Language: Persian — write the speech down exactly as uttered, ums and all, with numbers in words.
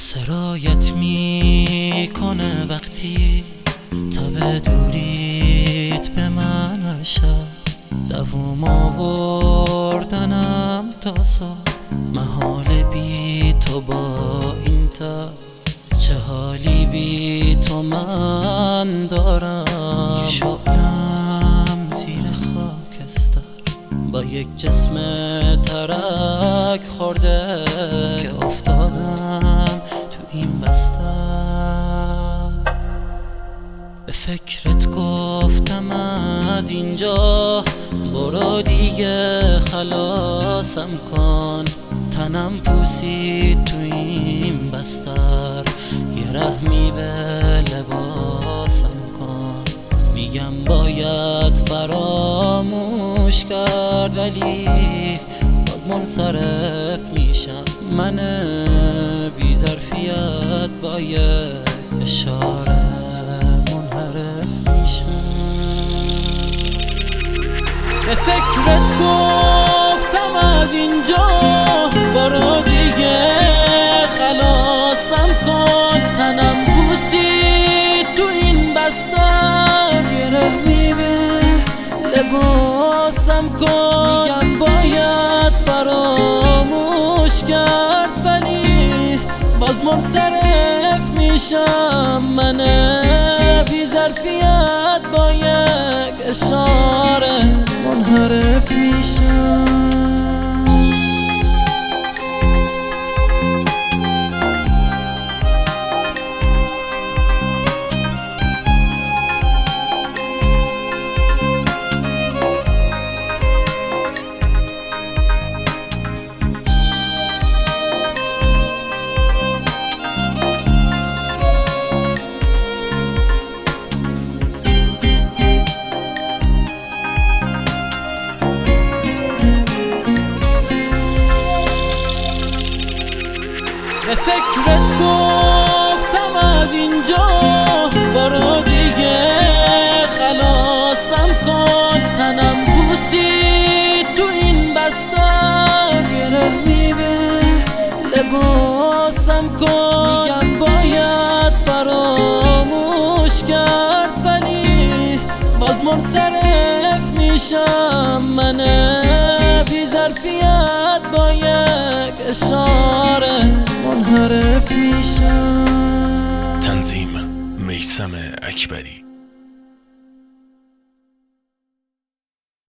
سرایت میکنه وقتی تب دوریت به من شد، دووم آوردنم تا سا محال بی تو با این تا چه حالی بی تو من دارم. شعلم زیر خاکستر با یک جسم ترک خورده که افتادم تو این بستر. به فکرت گفتم از اینجا برو دیگه خلاصم کن، تنم پوسید تو این بستر یه رحمی به لباسم کن. میگم باید فراموش کرد ولی باز منصرف میشم، من بی ظرفیت با یک اشاره منحرف میشم. به فکرت گفتم از اینجا برو دیگه خلاصم کن، تنم پوسید تو این بستر یه رحمی به لباسم کن. میگم باید فراموش کرد ولی باز منصرف میشم، من بی ظرفیت با یک اشاره منحرف میشم. به فکرت گفتم از اینجا برو دیگه خلاصم کن، تنم پوسید تو این بستر یه رحمی به لباسم کن. میگم باید فراموش کرد ولی باز منصرف میشم، من بی ظرفیت با یک اشاره منحرف میشم. تنظیم میثم اکبری.